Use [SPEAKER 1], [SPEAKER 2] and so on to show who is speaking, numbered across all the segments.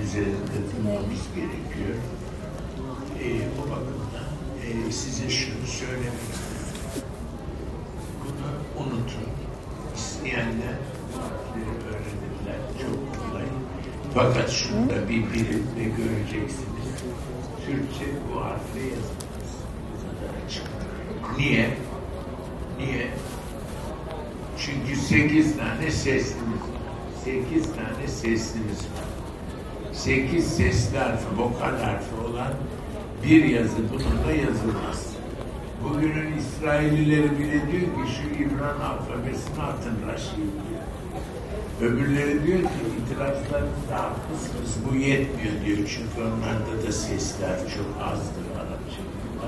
[SPEAKER 1] üzerinde durmamız gerekiyor. O bakımdan size şunu söylemek istiyorum. Bunu unutun. İsteyenler öğrenirler. Çok kolay. Fakat şurada bir birim ve göreceksiniz. Türkçe bu harfle yazılmaz. Niye? Niye? Çünkü 8 tane seslimiz var. 8 tane seslimiz var. 8 sesli harfi, vokal harfi olan bir yazı bununla yazılmaz. Bugünün İsraillileri bile diyor ki şu İbran alfabesini atın Raşid diyor. Öbürleri diyor ki itirazlarınızda haklısınız, bu yetmiyor diyor. Çünkü onlarda da sesler çok azdır Arapça.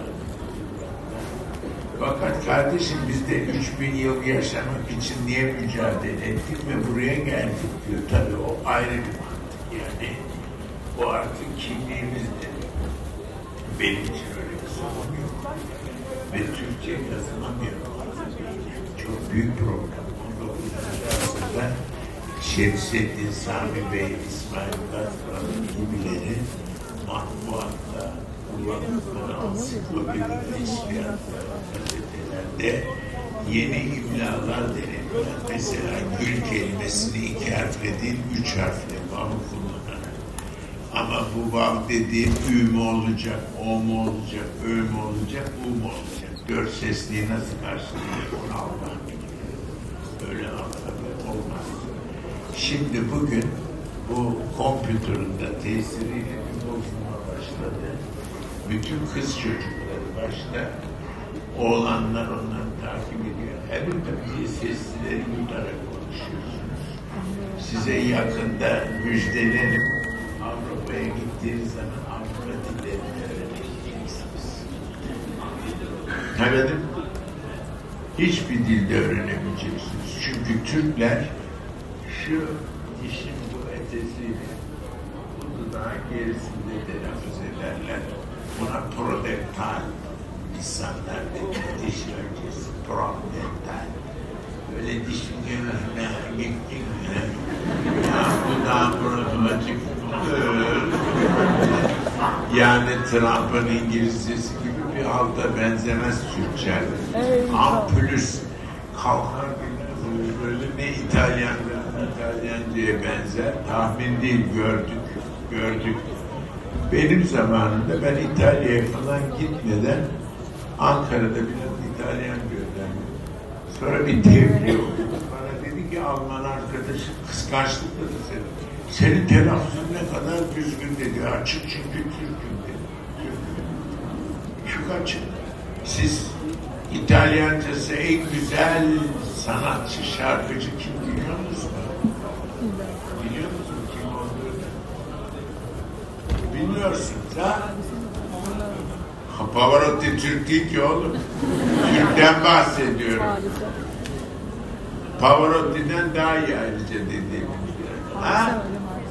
[SPEAKER 1] Fakat kardeşim biz de 3000 yıl yaşamak için niye mücadele ettik ve buraya geldik diyor. Tabii o ayrı bir mantık yani. O artık kimliğimizdir. Benim için öyle bir sorun yok. Ve Türkçe yazılamıyor. Çok büyük problem. 19. asırda Şemseddin Sami Bey, İsmail Gazprom gibileri matbuatta, kullandıkları ansiklopedik teşkilatlar, gazetelerde yeni imlalar denediler. Mesela gül kelimesini 2 harfle değil 3 harfle vav kullanarak. Ama bu vav dediğim ü mü olacak, o mu olacak, ö mü olacak, u mu olacak? 4 sesliği nasıl karşılayacak onu Allah bilir. Öyle alfabe olmaz. Şimdi bugün bu kompütürün de tesiriyle bir bozulma başladı. Bütün kız çocukları başta, oğlanlar onları takip ediyor. Hepimiz seslileri yutarak konuşuyorsunuz. Size yakında müjdelerim. Avrupa'ya gittiğiniz zaman Avrupa dillerini öğreneceksiniz. Efendim? Hiçbir dilde öğrenemeyeceksiniz. Çünkü Türkler şu dişin bu etesiyle bu dudağın gerisinde telaffuz ederler. Buna prodektal insanlar dedi. Diş öncesi prodektal. Böyle dişin genelde ya dudağın prodektal yani Trump'ın İngilizcesi gibi bir halta benzemez Türkçe. Ampulüs kalkar böyle ne İtalyanca'ya benzer tahmin değil gördük. Benim zamanımda ben İtalya'ya falan gitmeden Ankara'da biraz İtalyan gözlemledim. Sonra bir tevdi oldu. Bana dedi ki Alman arkadaşım kıskançlıkla da senin telaffuzun ne kadar düzgün dedi. Açık çünkü Türk'üm dedi. Çok açık. Siz İtalyancası en güzel sanatçı, şarkıcı kim biliyor musunuz? Biliyor musun kim olduğunu? Bilmiyorsunuz ha? Pavarotti Türk değil ki oğlum. Türk'ten bahsediyorum. Pavarotti'den daha iyi ayrıca dediğim. Ha?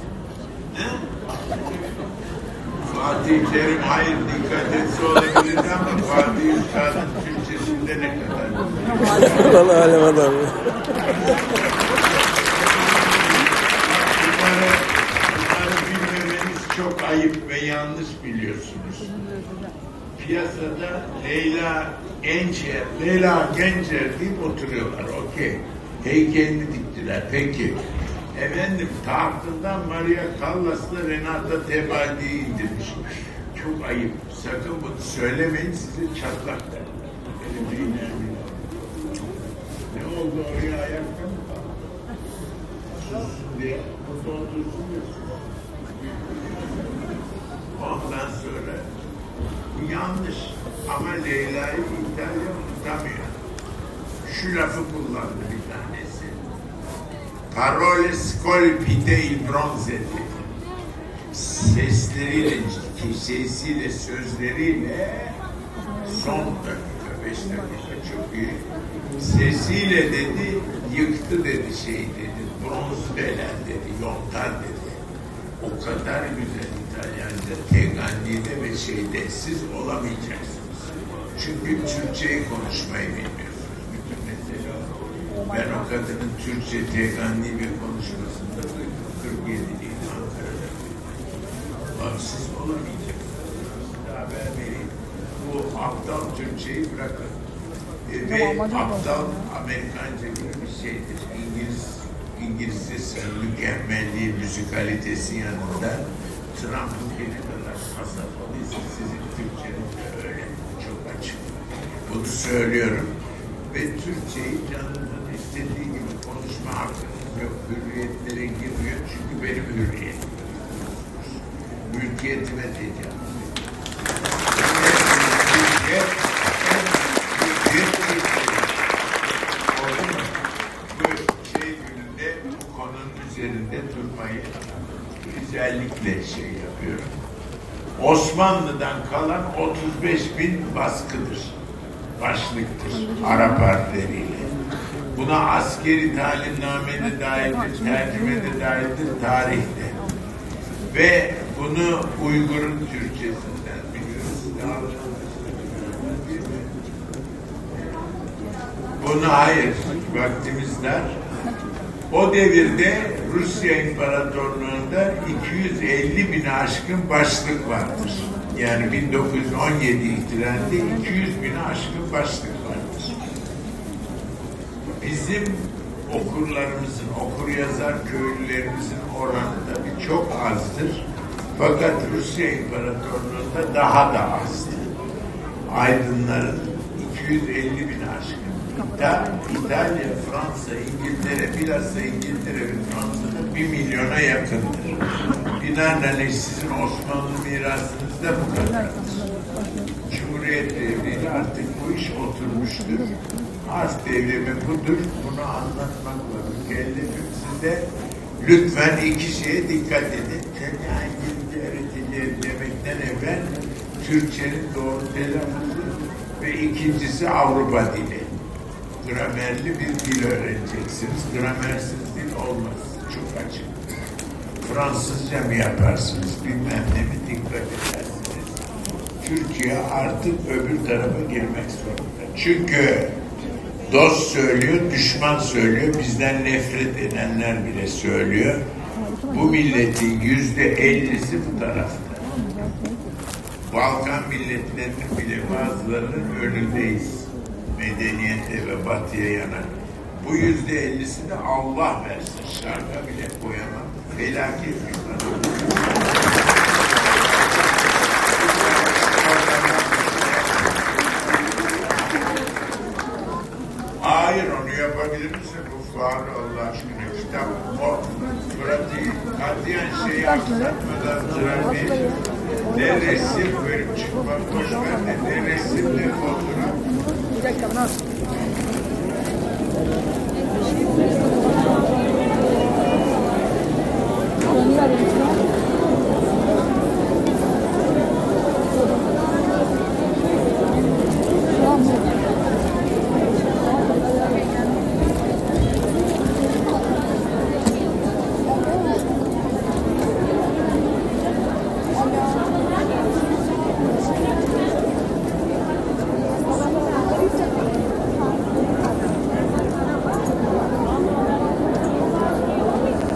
[SPEAKER 1] Fatih Terim hayır dikkat etse olabilir ama Fatih Üstad'ın Türkçesinde ne kadar?
[SPEAKER 2] Allah alem adam.
[SPEAKER 1] Bunları bilmemeniz çok ayıp ve yanlış biliyorsunuz. Piyasada Leyla Gencer deyip oturuyorlar. Okey. Heykelini diktiler. Peki. Efendim tahtından Maria Callas'la Renata Tebaldi'yi indirmiş. Çok ayıp. Sakın bunu söylemeyin size çatlak derler. Ne oldu oraya ayakta mı kaldı? Sussun diye. Burada otursun diyorsun. Ondan sonra bu yanlış. Ama Leyla'yı İtalya unutamıyor. Şu lafı kullandı bir tanesi. Parole scolpite il bronze dedi. Sesiyle, sözleriyle son dakika, 5 dakika çok iyi. Sesiyle dedi, yıktı dedi dedi. Bronz belen dedi, yontar dedi. O kadar güzel İtalyanca, Teganni'de ve siz olamayacaksınız. Çünkü Türkçeyi konuşmayı bilmiyorsunuz. Bütün mesele o. Ben o kadının Türkçe Teganni bir konuşmasında duydum. 47'liydi Ankara'da. Siz olamayacaksınız. Size haber vereyim. Bu aptal Türkçeyi bırakın. Ve aptal Amerikanca gibi bir şeydir. İngilizcesi mükemmelliği, müzikalitesi yanında Trump'ın ne kadar kasafalıysa sizin Türkçeniz de öyle. Çok açık. Bunu söylüyorum. Ve Türkçeyi canınızın istediği gibi konuşma hakkınız yok. Hürriyetlere girmiyor. Çünkü benim hürriyetim. Mülkiyetime tecavüz. Bu konunun üzerinde durmayı özellikle yapıyorum. Osmanlı'dan kalan 35.000 baskıdır. Başlıktır. Arap harfleriyle. Buna askeri talimnamede dahildir, tercümede dahildir, tarihte. Ve bunu Uygur'un Türkçesinden biliyoruz. Bunu hayır, vaktimiz dar. O devirde Rusya İmparatorluğu'nda 250.000'e aşkın başlık vardır. Yani 1917 ihtilalinde 200.000'e aşkın başlık vardır. Bizim okurlarımızın, okur yazar köylülerimizin oranı tabii çok azdır. Fakat Rusya İmparatorluğu'nda daha da azdır. Aydınların 250.000'e aşkın. İtalya, Fransa, İngiltere, bilhassa İngiltere ve Fransa'da 1 milyona yakındır. Binaenaleyh sizin Osmanlı mirasınızda bu kadardır. Cumhuriyet devriyle artık bu iş oturmuştur. Arz devrimi budur. Bunu anlatmakla mükellefim size. Lütfen iki şeye dikkat edin. İngilizce öğreteceğiz demekten evvel Türkçenin doğru telaffuzu ve ikincisi Avrupa dili. Gramerli bir dil öğreneceksiniz. Gramersiz dil olmaz. Çok açık. Fransızca mı yaparsınız? Bilmem ne mi dikkat edersiniz. Türkiye artık öbür tarafa girmek zorunda. Çünkü dost söylüyor, düşman söylüyor. Bizden nefret edenler bile söylüyor. Bu milletin %50'si bu tarafta. Balkan milletlerinin bile bazılarının önündeyiz. Medeniyete ve batıya yanan. Bu %50'si de Allah versin. Şarka bile koyamam. Felaket bir kadın. Hayır, onu yapabilir misin? Bu fuarı Allah aşkına. Kitap o. Pratiği, katiyen şeyi aksatmadan trafik, ne resim verip çıkmak boş ver, ne resim ne fotoğraf.
[SPEAKER 2] Bir dakika, nasıl?